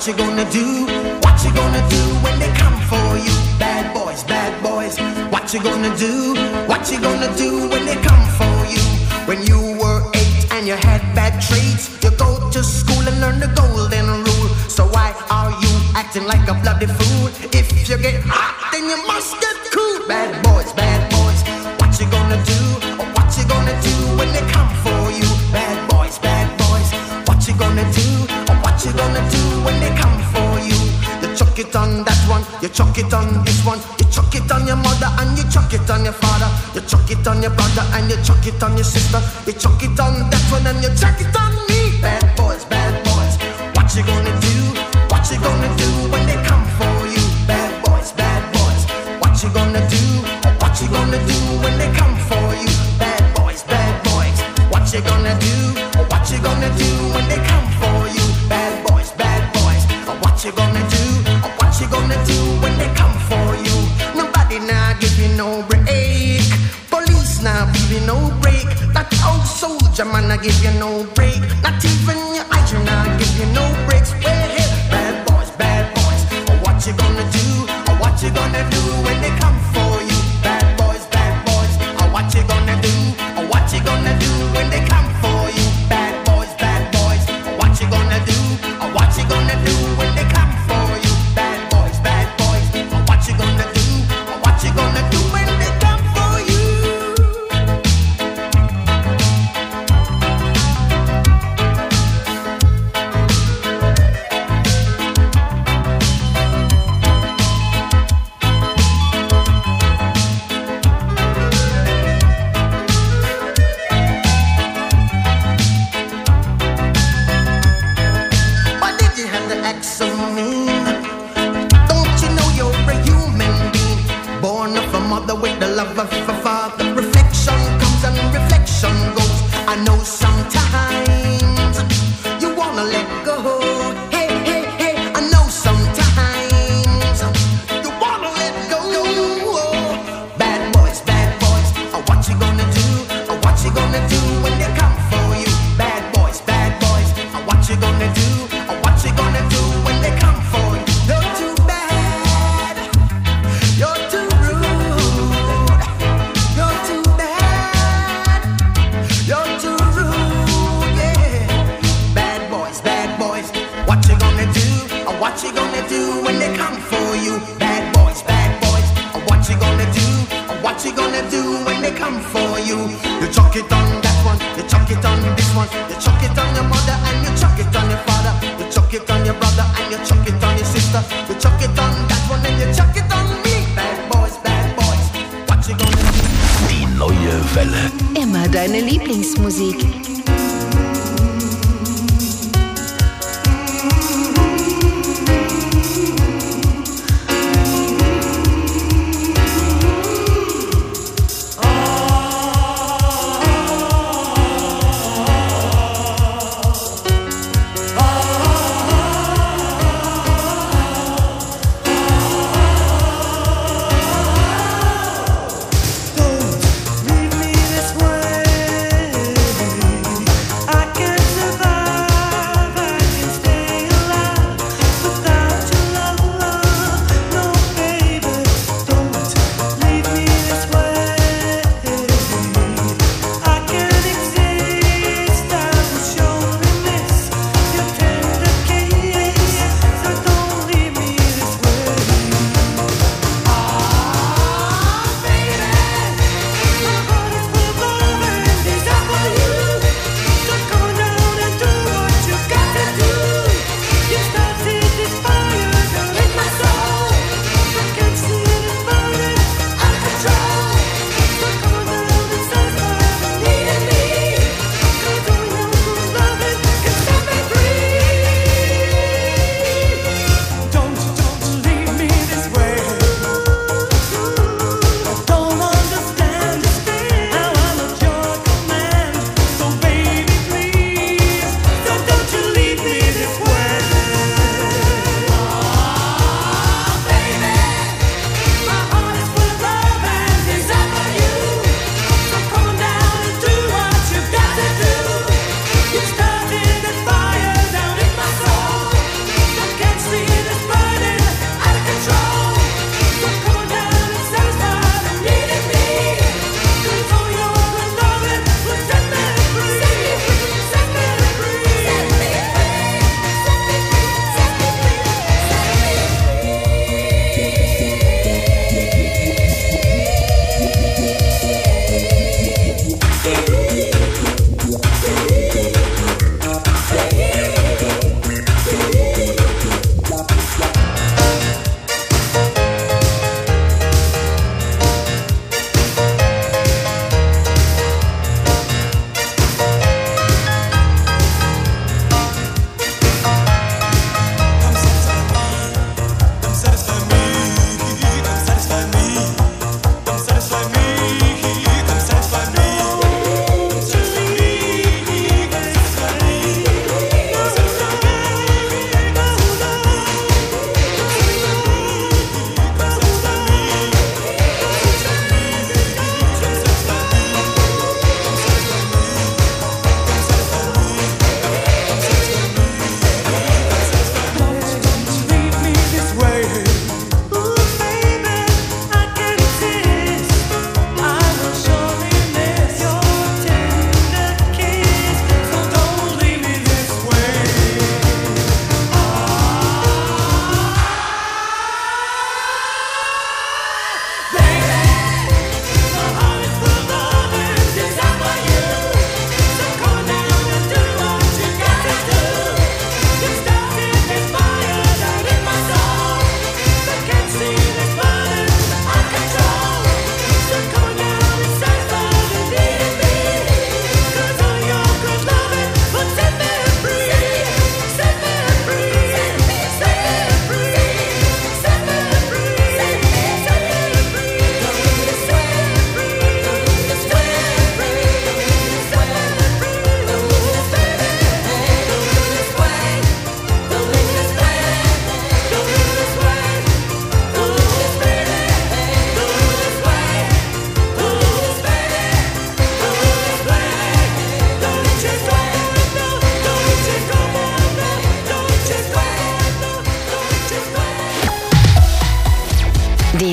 What you gonna do? What you gonna do when they come for you? Bad boys, bad boys. What you gonna do? What you gonna do when they come for you? When you were 8 and you had bad traits, you go to school and learn the golden rule. So why are you acting like a bloody fool? If you get hot, then you must get cool. Bad boys, bad boys. What you gonna do? What you gonna do when they come for you? Bad boys, bad boys. What you gonna do? What you gonna do when they come for you? You chuck it on that one, you chuck it on this one, you chuck it on your mother and you chuck it on your father, you chuck it on your brother and you chuck it on your sister, you chuck it on that one and you chuck it on me. Bad boys, bad boys. What you gonna do? What you gonna do when they come for you? Bad boys, bad boys. What you gonna do? What you gonna do when they come for you? Bad boys, bad boys. What you gonna do? What you gonna do when they come for you? Bad boys, bad boys. What you gonna do? What you gonna do when they come for you? Nobody now give you no break. Police now give you no break. That old soldier man I give you no break. Not even your eyes now give you no breaks. Hey, bad boys, bad boys. What you gonna do? What you gonna do when they come for you? Bad boys, bad boys. What you gonna do? What you gonna do when they come for you? Bad boys, bad boys. What you gonna do? What you gonna do when they come for you? Bad boys, bad boys. What you gonna do? What you gonna do when they come for you? Why did you have to act so mean? Don't you know you're a human being, born of a mother with the love of a father? Reflection comes and reflection goes. I know sometimes you wanna let go. Hey, hey, hey, I know sometimes you wanna let go. Bad boys, bad boys. What you gonna do? What you gonna do when they come for you? Bad boys, bad boys. What you gonna do? What you gonna do when they come for you? You're too bad. You're too rude. You're too bad. You're too rude, yeah. Bad boys, bad boys. What you gonna do? What you gonna do when they come for you? Bad boys, bad boys. What you gonna do? What you gonna do when they come for you? You chuck it on that one, you chuck it on this one, you chuck it on your mother and you chuck it on your father, you chuck it on your brother and you chuck it on your sister, you chuck it on that one and you chuck it on me. Bad boys, bad boys. What you gonna do? Die neue Welle. Immer deine Lieblingsmusik. Leave me this way.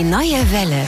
Neue Welle.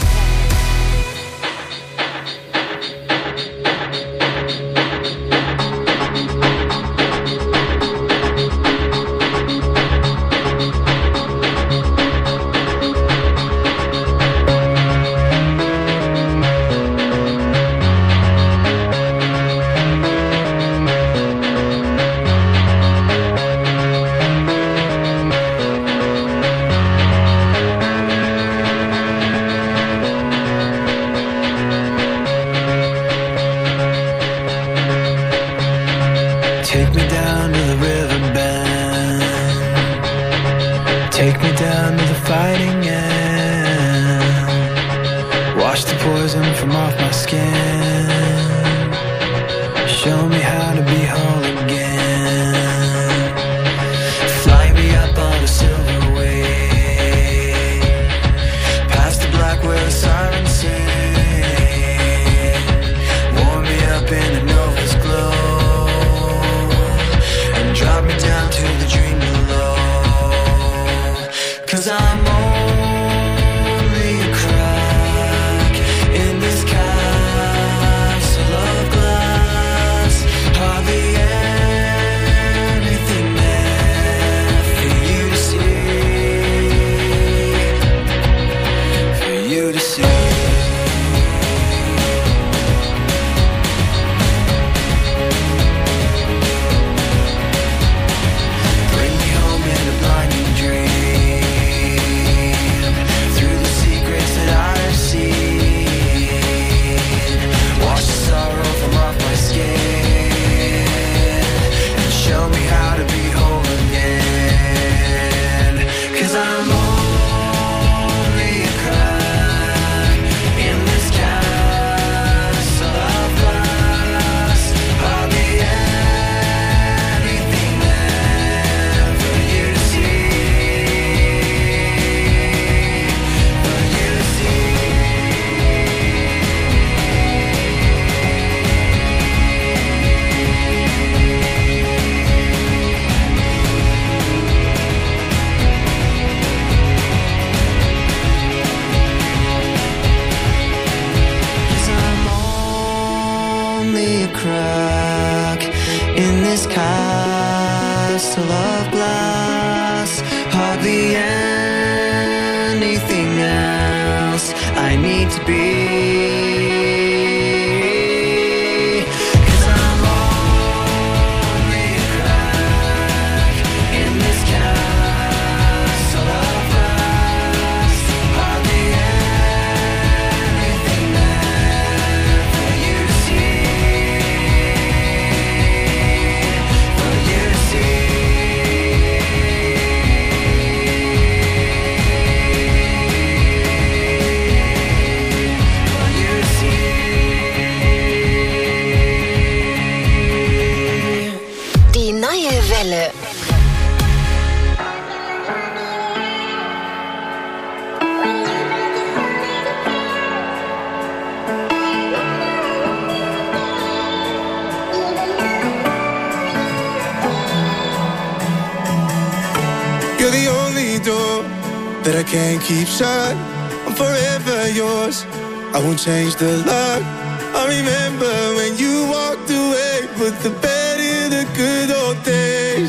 That I can't keep shut. I'm forever yours. I won't change the luck. I remember when you walked away, put the bed in the good old days.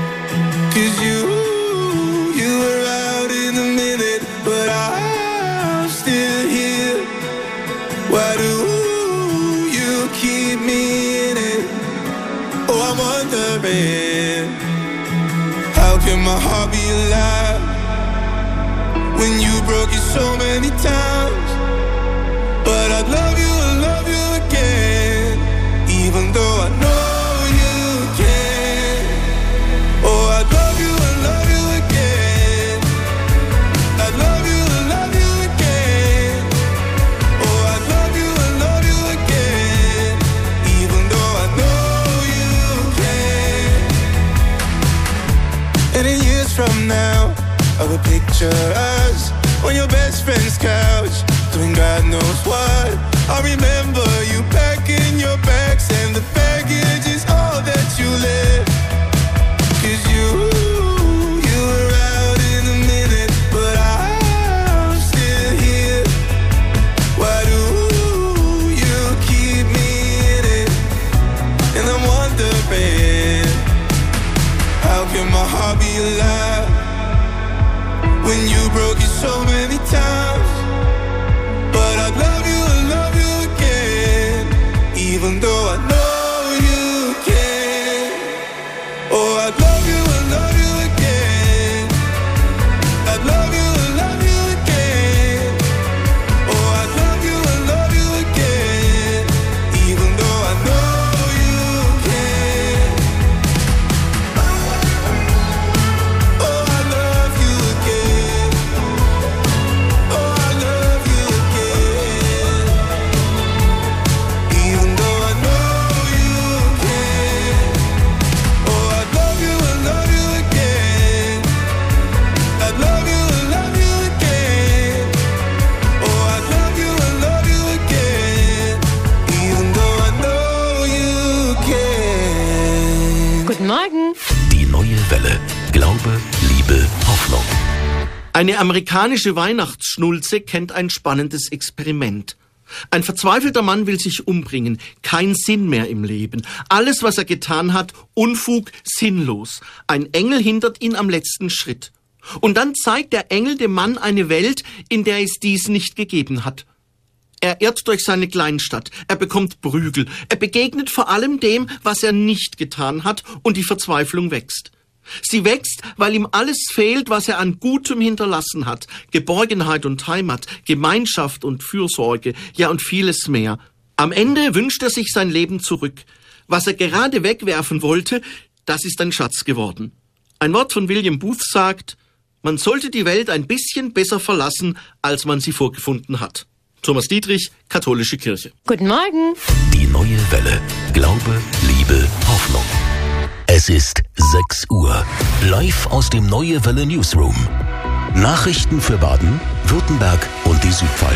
'Cause you were out in a minute, but I'm still here. Why do you keep me in it? Oh, I'm wondering, how can my heart be alive when you broke it so many times? But I'd love you again, even though I know you can. Oh, I'd love you again. I'd love you again. Oh, I'd love you again, even though I know you can. And in years from now, I will picture us on your best friend's couch, doing God knows what. I remember you packing your bags, and the baggage is all that you left. 'Cause you were out in a minute, but I'm still here. can my heart be alive? When you broke it so many times, but I'd love you again, even though I know you can. Oh, I'd love you again. I'd love you again. Oh, I'd love you again, even though I know you can. Oh, I love you again. Oh, I love you again, even though I know you can. Oh, I'd love you again. I'd love you again. Oh, I'd love you again, even though I know you can. Guten Morgen. Die neue Welle. Glaube, Liebe, Hoffnung. Eine amerikanische Weihnachtsschnulze kennt ein spannendes Experiment. Ein verzweifelter Mann will sich umbringen, kein Sinn mehr im Leben. Alles, was er getan hat, Unfug, sinnlos. Ein Engel hindert ihn am letzten Schritt. Und dann zeigt der Engel dem Mann eine Welt, in der es dies nicht gegeben hat. Er irrt durch seine Kleinstadt, er bekommt Prügel, er begegnet vor allem dem, was er nicht getan hat, und die Verzweiflung wächst. Sie wächst, weil ihm alles fehlt, was er an Gutem hinterlassen hat. Geborgenheit und Heimat, Gemeinschaft und Fürsorge, ja und vieles mehr. Am Ende wünscht er sich sein Leben zurück. Was er gerade wegwerfen wollte, das ist ein Schatz geworden. Ein Wort von William Booth sagt, man sollte die Welt ein bisschen besser verlassen, als man sie vorgefunden hat. Thomas Dietrich, Katholische Kirche. Guten Morgen. Die neue Welle. Glaube, Liebe, Hoffnung. Es ist 6 Uhr. Live aus dem Neue Welle Newsroom. Nachrichten für Baden, Württemberg und die Südpfalz.